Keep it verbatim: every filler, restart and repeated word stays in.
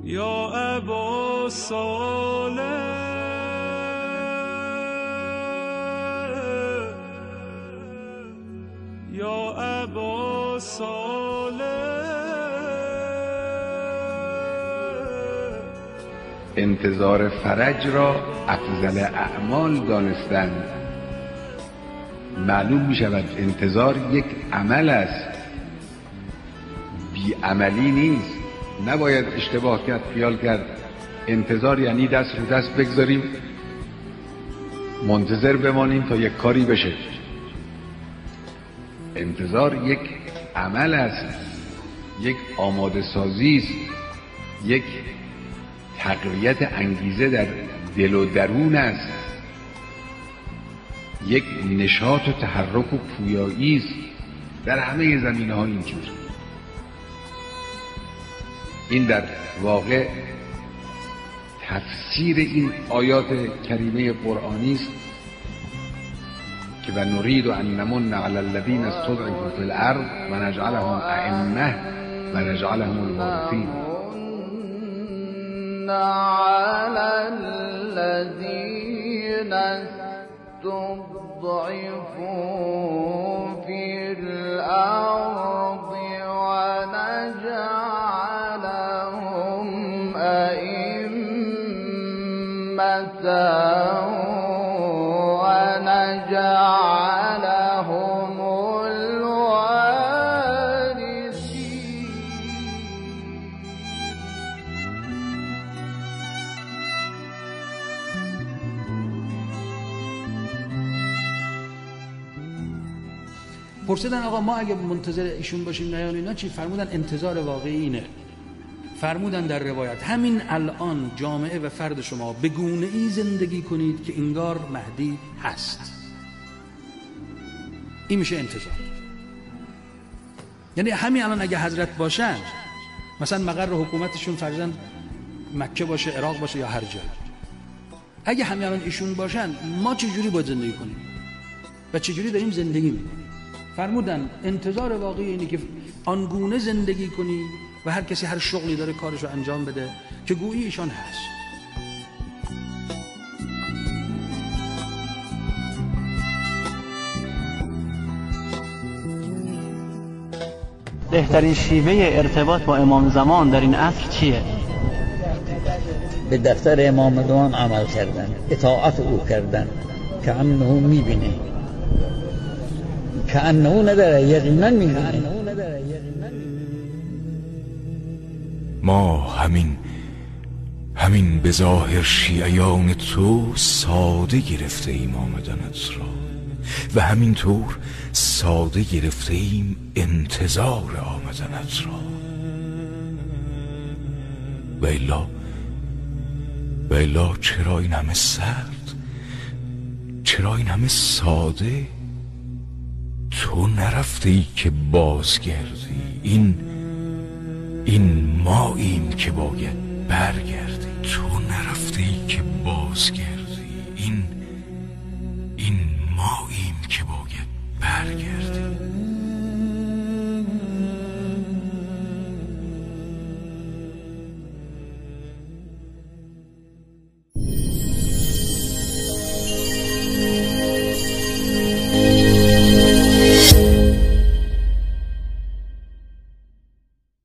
یا ابا صالح یا ابا صالح. انتظار فرج را افضل اعمال دانستند. معلوم می شود انتظار یک عمل است، بی عملی نیست. نباید اشتباه کرد، خیال کرد انتظار یعنی دست رو دست بگذاریم منتظر بمانیم تا یک کاری بشه. انتظار یک عمل است، یک آماده سازی است، یک تقویت انگیزه در دل و درون است، یک نشاط و تحرک و پویایی است. در همه زمینه ها اینجور. این در واقع تفسیر این آیات کریمه قرآنی است که و نرید ان نمن علی الذین استضعفوا فی الارض و نجعلهم ائمه و نجعلهم الوارثین. على الذين استضعفوا في الأرض ونجعلهم أئمة ونجعلهم الوارثين. پرسیدن آقا ما اگه منتظر ایشون باشیم نه اینا چی؟ فرمودن انتظار واقعی اینه. فرمودن در روایت همین الان جامعه و فرد شما به گونه ای زندگی کنید که انگار مهدی هست. این میشه انتظار. یعنی همین الان اگه حضرت باشن، مثلا مقر حکومتشون فرضاً مکه باشه، عراق باشه یا هر جا، اگه همین الان ایشون باشن ما چجوری باید زندگی کنیم و چجوری داریم زندگی میکنیم؟ فرمودن انتظار واقعی اینه که آنگونه زندگی کنی و هر کسی هر شغلی داره کارشو انجام بده که گویی ایشان هست. بهترین شیوه ارتباط با امام زمان در این عصر چیه؟ به دفتر امام زمان عمل کردن، اطاعت او کردن که انه میبینه، که انه نداره، یقینا میبینه. ما همین همین به ظاهر شیعیان تو ساده گرفته ایم آمدنت را و همینطور ساده گرفته ایم انتظار آمدنت را. و الا و الا چرا این همه سرد؟ چرا این همه ساده؟ تو نرفته ای که بازگردی. این این ماییم که باید برگردی. تو نرفته ای که بازگردی.